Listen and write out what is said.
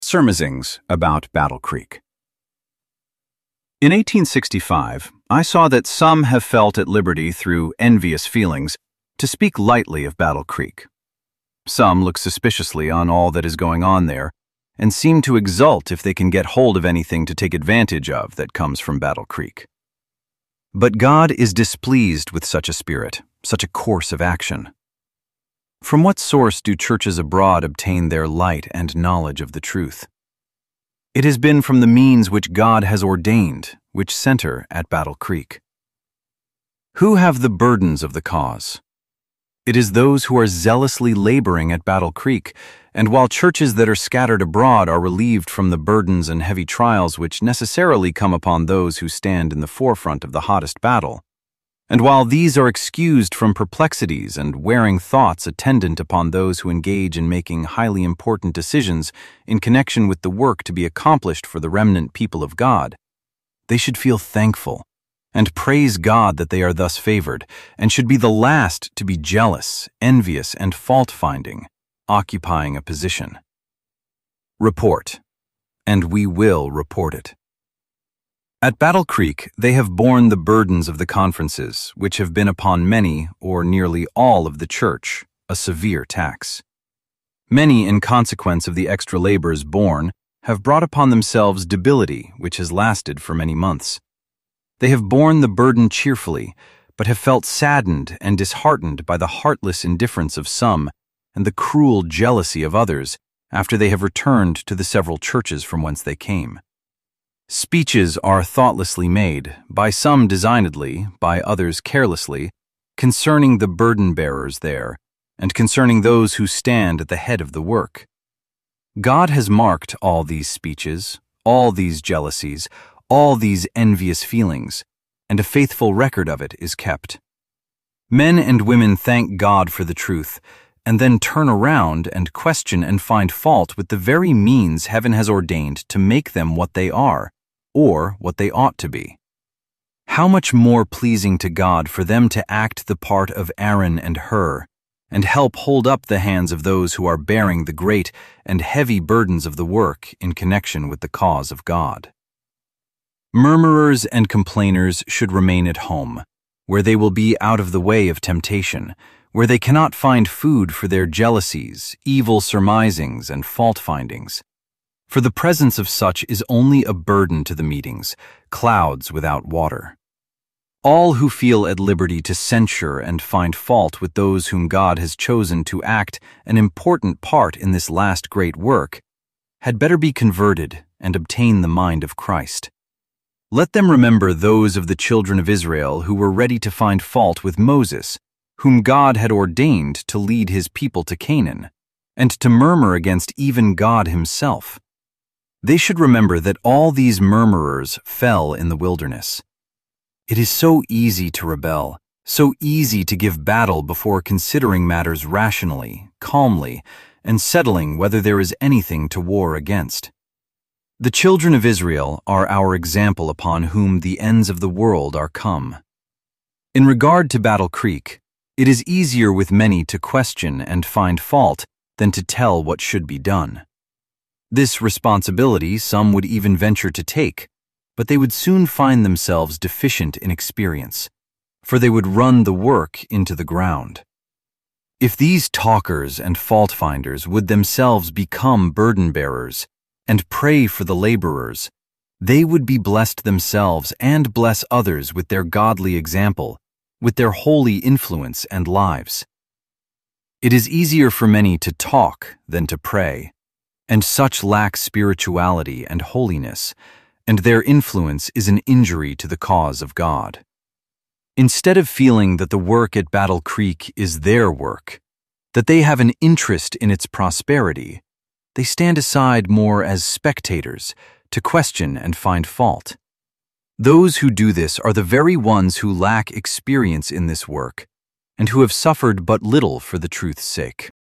Surmisings about Battle Creek. In 1865, I saw that some have felt at liberty through envious feelings to speak lightly of Battle Creek. Some look suspiciously on all that is going on there and seem to exult if they can get hold of anything to take advantage of that comes from Battle Creek. But God is displeased with such a spirit, such a course of action. From what source do churches abroad obtain their light and knowledge of the truth? It has been from the means which God has ordained, which center at Battle Creek. Who have the burdens of the cause? It is those who are zealously laboring at Battle Creek, and while churches that are scattered abroad are relieved from the burdens and heavy trials which necessarily come upon those who stand in the forefront of the hottest battle, and while these are excused from perplexities and wearing thoughts attendant upon those who engage in making highly important decisions in connection with the work to be accomplished for the remnant people of God, they should feel thankful and praise God that they are thus favored, and should be the last to be jealous, envious, and fault-finding, occupying a position. Report, and we will report it. At Battle Creek, they have borne the burdens of the conferences, which have been upon many, or nearly all of the church, a severe tax. Many, in consequence of the extra labors borne, have brought upon themselves debility which has lasted for many months. They have borne the burden cheerfully, but have felt saddened and disheartened by the heartless indifference of some and the cruel jealousy of others after they have returned to the several churches from whence they came. Speeches are thoughtlessly made, by some designedly, by others carelessly, concerning the burden-bearers there, and concerning those who stand at the head of the work. God has marked all these speeches, all these jealousies, all these envious feelings, and a faithful record of it is kept. Men and women thank God for the truth, and then turn around and question and find fault with the very means heaven has ordained to make them what they are, or what they ought to be. How much more pleasing to God for them to act the part of Aaron and Hur, and help hold up the hands of those who are bearing the great and heavy burdens of the work in connection with the cause of God. Murmurers and complainers should remain at home, where they will be out of the way of temptation, where they cannot find food for their jealousies, evil surmisings, and fault-findings. For the presence of such is only a burden to the meetings, clouds without water. All who feel at liberty to censure and find fault with those whom God has chosen to act an important part in this last great work had better be converted and obtain the mind of Christ. Let them remember those of the children of Israel who were ready to find fault with Moses, whom God had ordained to lead his people to Canaan, and to murmur against even God himself. They should remember that all these murmurers fell in the wilderness. It is so easy to rebel, so easy to give battle before considering matters rationally, calmly, and settling whether there is anything to war against. The children of Israel are our example upon whom the ends of the world are come. In regard to Battle Creek, it is easier with many to question and find fault than to tell what should be done. This responsibility some would even venture to take, but they would soon find themselves deficient in experience, for they would run the work into the ground. If these talkers and fault-finders would themselves become burden-bearers and pray for the laborers, they would be blessed themselves and bless others with their godly example, with their holy influence and lives. It is easier for many to talk than to pray, and such lack spirituality and holiness, and their influence is an injury to the cause of God. Instead of feeling that the work at Battle Creek is their work, that they have an interest in its prosperity, they stand aside more as spectators to question and find fault. Those who do this are the very ones who lack experience in this work, and who have suffered but little for the truth's sake.